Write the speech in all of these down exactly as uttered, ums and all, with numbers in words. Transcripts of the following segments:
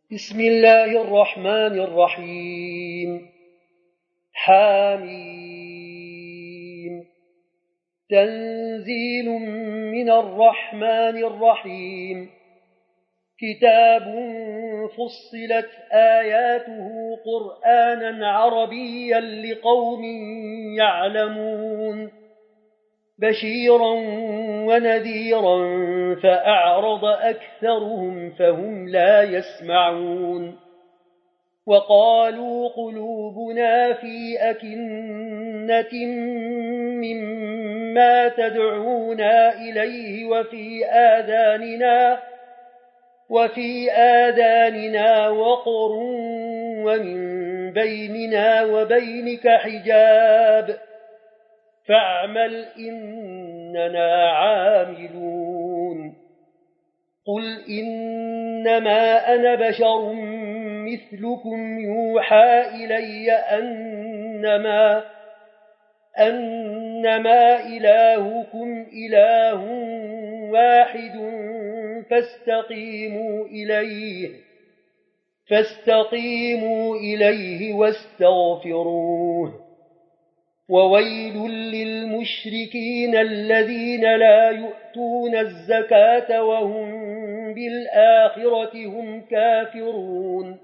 بسم الله الرحمن الرحيم. حاميم. تنزيل من الرحمن الرحيم. كتاب فصلت آياته قرآنا عربيا لقوم يعلمون بشيرا ونذيرا فأعرض أكثرهم فهم لا يسمعون وقالوا قلوبنا في أكنة مما تدعونا إليه وفي آذاننا وفي آذاننا وقر ومن بيننا وبينك حجاب فاعمل إننا عاملون. قل إنما أنا بشر مثلكم يوحى إلي أنما, أنما إلهكم إله واحد فاستقيموا إليه, فاستقيموا إليه واستغفروه. وويل للمشركين الذين لا يؤتون الزكاة وهم بالآخرة هم كافرون.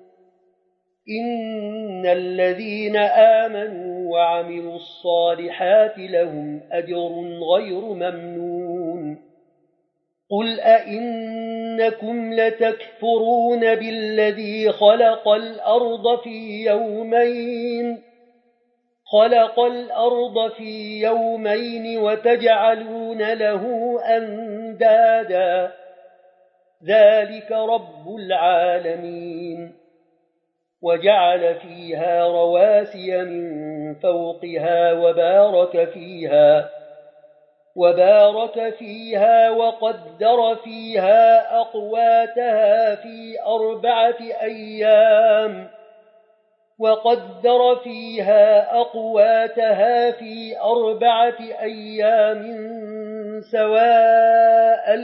إن الذين آمنوا وعملوا الصالحات لهم أجر غير ممنون. قل أئنكم لتكفرون بالذي خلق الأرض في يومين خلق الأرض في يومين وتجعلون له أندادا ذلك رب العالمين. وجعل فيها رواسي من فوقها وبارك فيها وبارك فيها وقدر فيها أقواتها في أربعة أيام وقدر فيها أقواتها في أربعة أيام سواء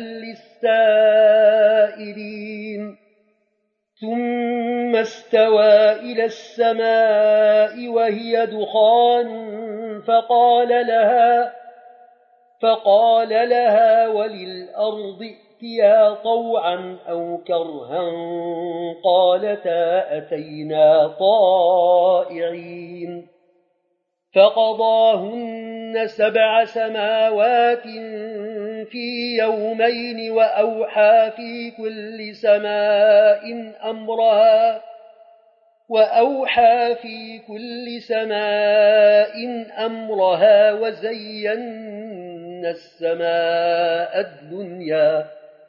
للسائلين. ثم استوى إلى السماء وهي دخان فقال لها فقال لها وللأرض ائتيا طوعا أو كرها قالتا أتينا طائعين. فقضاهن سبع سماوات في يومين وأوحى في كل سماء أمرها وأوحى في كل سماء أمرها وزينا السماء الدنيا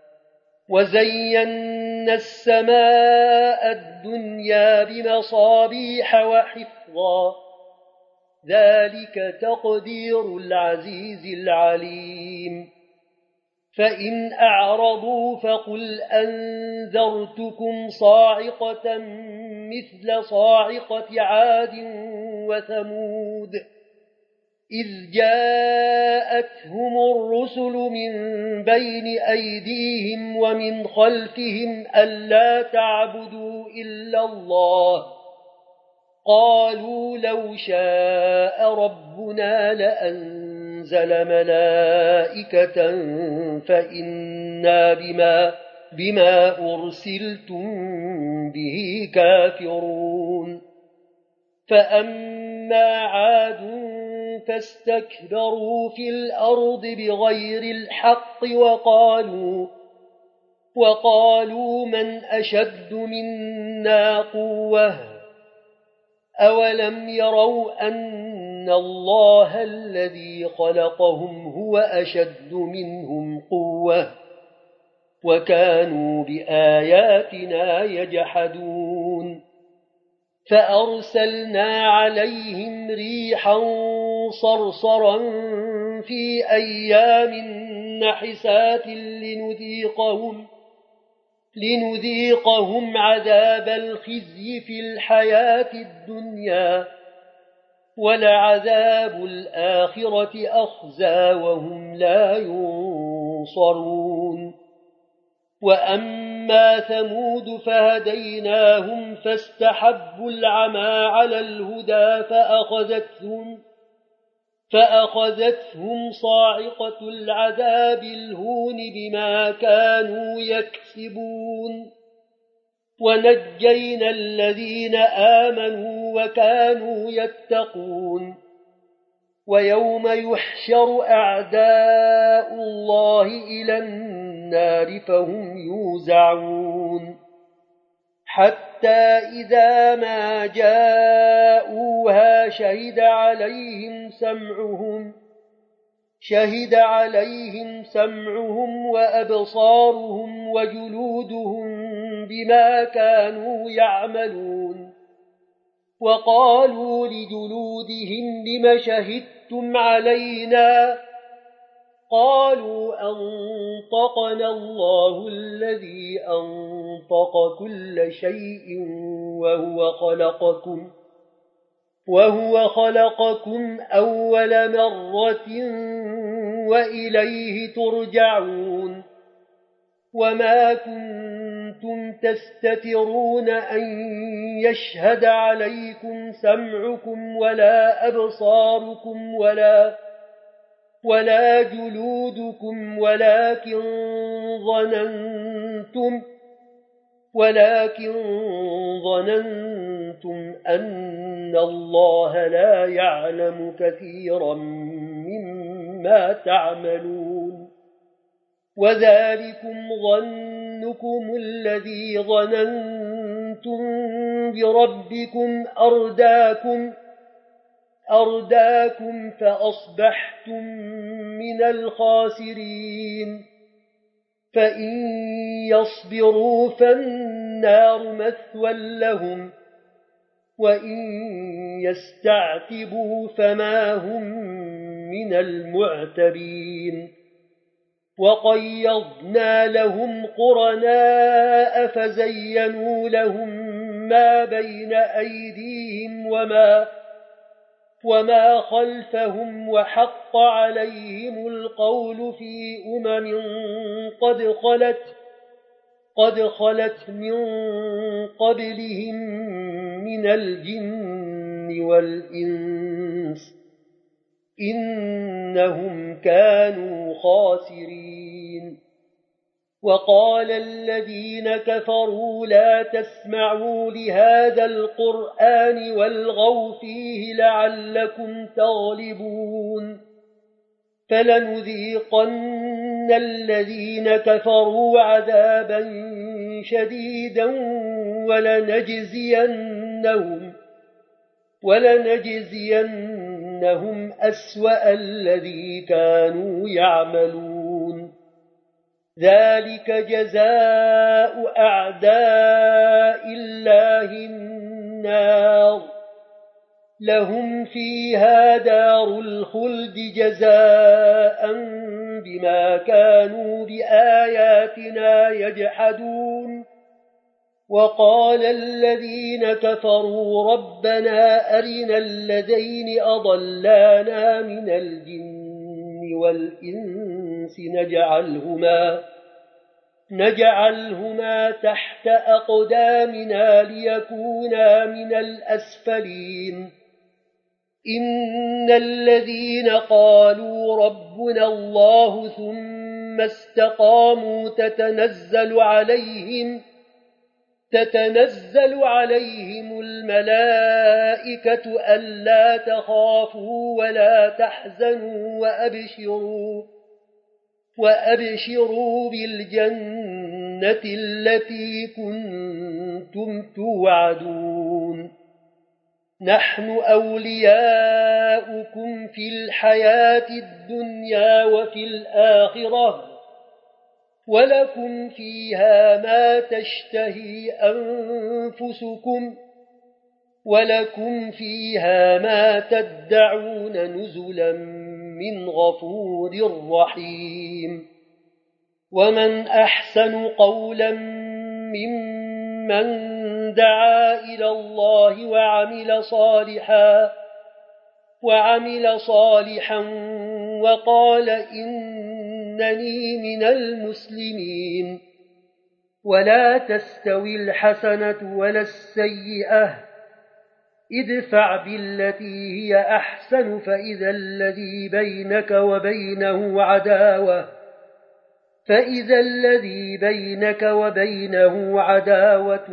وزينا السماء الدنيا بمصابيح وحفظا ذلك تقدير العزيز العليم. فإن أعرضوا فقل أنذرتكم صاعقة مثل صاعقة عاد وثمود إذ جاءتهم الرسل من بين أيديهم ومن خلفهم ألا تعبدوا إلا الله قالوا لو شاء ربنا لأنزل ملائكة فإنا بما, بما أرسلتم به كافرون. فأما عاد فاستكبروا في الأرض بغير الحق وقالوا, وقالوا من أشد منا قوة أولم يروا أن الله الذي خلقهم هو أشد منهم قوة وكانوا بآياتنا يجحدون. فأرسلنا عليهم ريحا صرصرا في أيام نحسات لنذيقهم, لنذيقهم عذاب الخزي في الحياة الدنيا ولعذاب الآخرة أخزى وهم لا ينصرون. وأما وأما ثمود فهديناهم فاستحبوا العمى على الهدى فأخذتهم, فأخذتهم صاعقة العذاب الهون بما كانوا يكسبون ونجينا الذين آمنوا وكانوا يتقون ويوم يحشر أعداء الله إلى النار فهم يوزعون حتى إذا ما جاءوها شهد عليهم سمعهم شهد عليهم سمعهم وأبصارهم وجلودهم بما كانوا يعملون وقالوا لجلودهم لم شهدتم علينا قالوا أنطقنا الله الذي أنطق كل شيء وهو خلقكم وهو خلقكم أول مرة وإليه ترجعون وما كنتم تستترون أن يشهد عليكم سمعكم ولا أبصاركم ولا ولا جلودكم ولكن ظننتم ولكن ظننتم أن الله لا يعلم كثيرا مما تعملون وذلكم ظنكم الذي ظننتم بربكم أرداكم أرداكم فأصبحتم من الخاسرين فإن يصبروا فالنار مثوى لهم وإن يستعتبوا فما هم من المعتبين وقيضنا لهم قرناء فزينوا لهم ما بين أيديهم وما وما خلفهم وحق عليهم القول في أمم قد خلت قد خلت من قبلهم من الجن والإنس إنهم كانوا خاسرين وقال الذين كفروا لا تسمعوا لهذا القرآن والغوا فيه لعلكم تغلبون فلنذيقن الذين كفروا عذابا شديدا ولنجزينهم ولنجزينهم أسوأ الذي كانوا يعملون ذلك جزاء أعداء الله النار لهم فيها دار الخلد جزاء بما كانوا بآياتنا يجحدون وقال الذين كفروا ربنا أرنا الذين أضلانا من الجن والإنس نجعلهما نجعلهما تحت أقدامنا ليكونا من الأسفلين إن الذين قالوا ربنا الله ثم استقاموا تتنزل عليهم تتنزل عليهم الملائكة ألا تخافوا ولا تحزنوا وأبشروا وأبشروا بالجنة التي كنتم توعدون نحن أولياؤكم في الحياة الدنيا وفي الآخرة ولكم فيها ما تشتهي أنفسكم ولكم فيها ما تدعون نزلا من غفور رحيم ومن أحسن قولا ممن دعا إلى الله وعمل صالحا وعمل صالحا وقال إنني من المسلمين ولا تستوي الحسنة ولا السيئة ادفع بالتي هي أحسن فإذا الذي بينك وبينه عداوة فإذا الذي بينك وبينه عداوة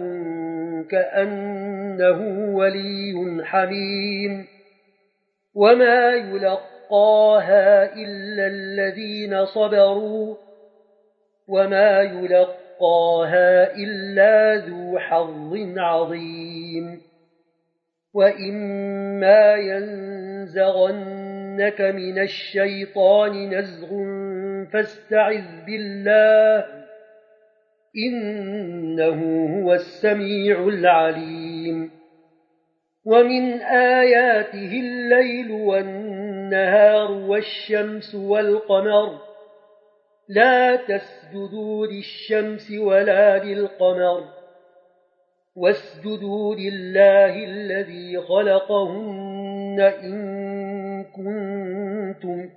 كأنه ولي حميم وما يلقاها إلا الذين صبروا وما يلقاها إلا ذو حظ عظيم وإما ينزغنك من الشيطان نزغ فاستعذ بالله إنه هو السميع العليم ومن آياته الليل والنهار والشمس والقمر لا تسجدوا للشمس ولا للقمر واسجدوا لله الذي خلقهن إن كنتم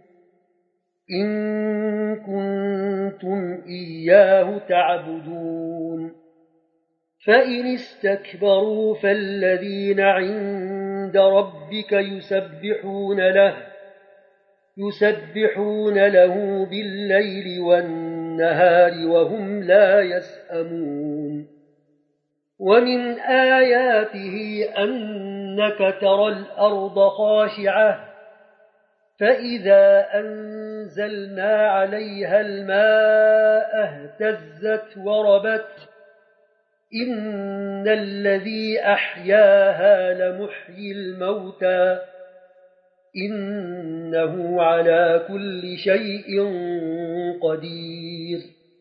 إن كنتم إياه تعبدون فإن استكبروا فالذين عند ربك يسبحون له يسبحون له بالليل والنهار وهم لا يسأمون ومن آياته أنك ترى الأرض خاشعة فإذا أنزلنا عليها الماء اهتزت وربت إن الذي أحياها لمحيي الموتى إنه على كل شيء قدير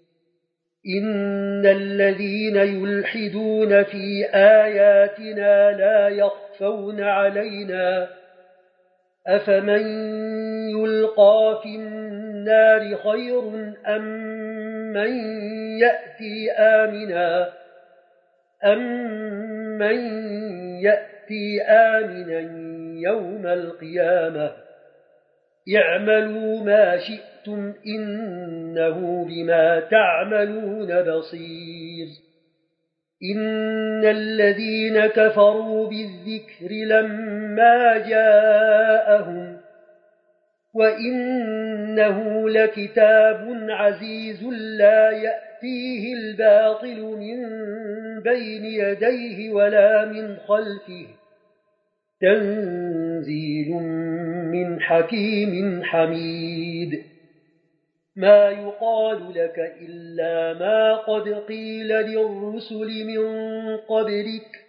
إن الذين يلحدون في آياتنا لا يخفون علينا أفمن يلقى في النار خير أم من يأتي آمنا أم من يأتي آمنا يوم القيامة اعملوا ما شئتم إنه بما تعملون بصير إن الذين كفروا بالذكر لما جاءهم وإنه لكتاب عزيز لا يأتيه الباطل من بين يديه ولا من خلفه تنزيل من حكيم حميد ما يقال لك إلا ما قد قيل للرسل من قبلك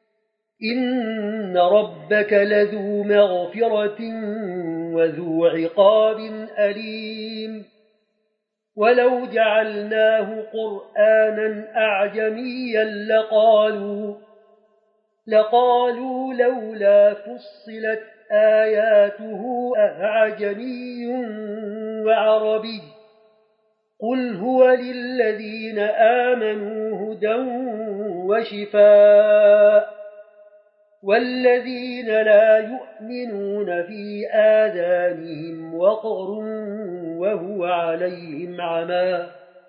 إن ربك لذو مغفرة وذو عقاب أليم ولو جعلناه قرآنا أعجميا لقالوا لقالوا لولا فصلت آياته أعجمي وعربي قل هو للذين آمنوا هدى وشفاء والذين لا يؤمنون في آذانهم وقر وهو عليهم عمى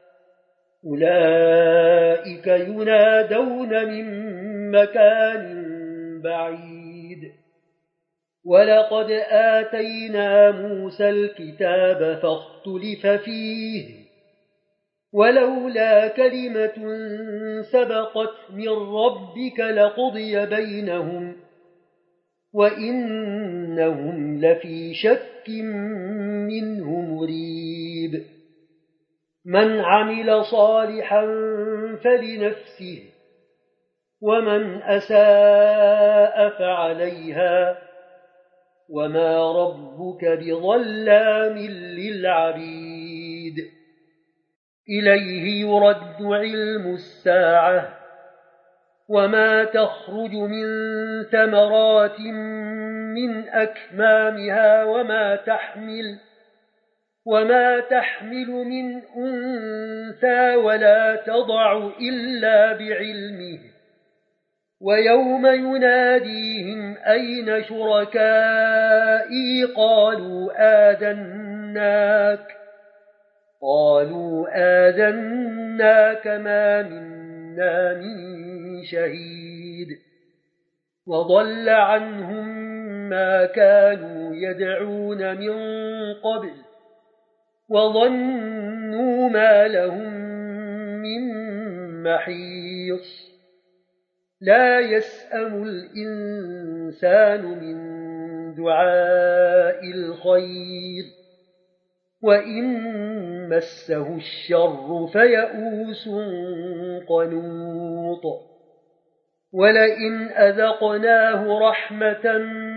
أولئك ينادون من مكان بعيد ولقد آتينا موسى الكتاب فاختلف فيه ولولا كلمة سبقت من ربك لقضي بينهم وإنهم لفي شك منه مريب من عمل صالحا فلنفسه ومن أساء فعليها وما ربك بظلام للعبيد إليه يرد علم الساعة وما تخرج من ثمرات من أكمامها وما تحمل وما تحمل من أنثى ولا تضع إلا بعلمه ويوم يناديهم أين شركائي قالوا آذناك قالوا آذناك ما منا من شهيد وضل عنهم ما كانوا يدعون من قبل وظنوا ما لهم من محيص لا يسأم الإنسان من دعاء الخير وإن مسه الشر فيئوس قنوط ولئن أذقناه رحمة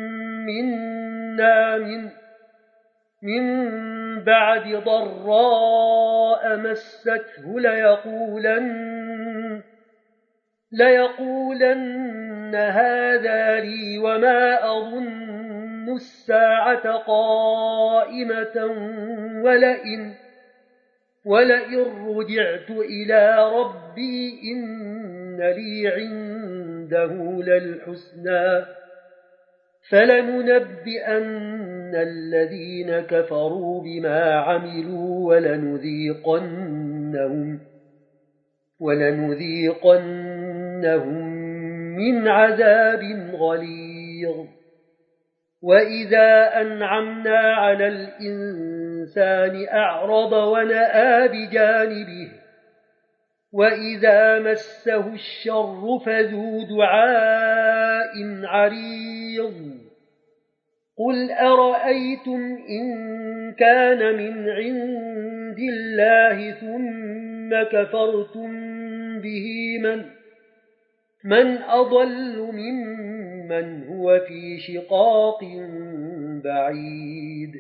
منا من, من بعد ضراء مسته ليقولن, ليقولن هذا لي وما أظن الساعة قائمة ولئن, ولئن رجعت إلى ربي إن لي عنده للحسنى فلننبئن الذين كفروا بما عملوا ولنذيقنهم, ولنذيقنهم من عذاب غليظ وإذا أنعمنا على الإنسان أعرض ونأى بجانبه وإذا مسه الشر فذو دعاء عريض قل أرأيتم إن كان من عند الله ثم كفرتم به من, من أضل ممن هو في شقاق بعيد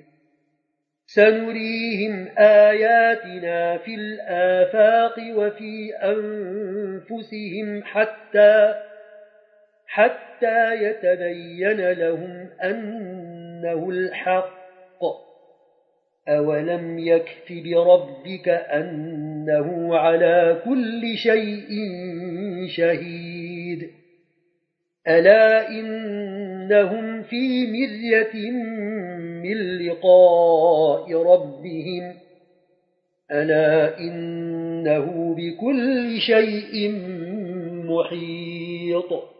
سنريهم آياتنا في الآفاق وفي أنفسهم حتى, حتى يتبين لهم أنه الحق أولم يكف بربك أنه على كل شيء شهيد ألا إنهم في مرية من لقاء ربهم ألا إنه بكل شيء محيط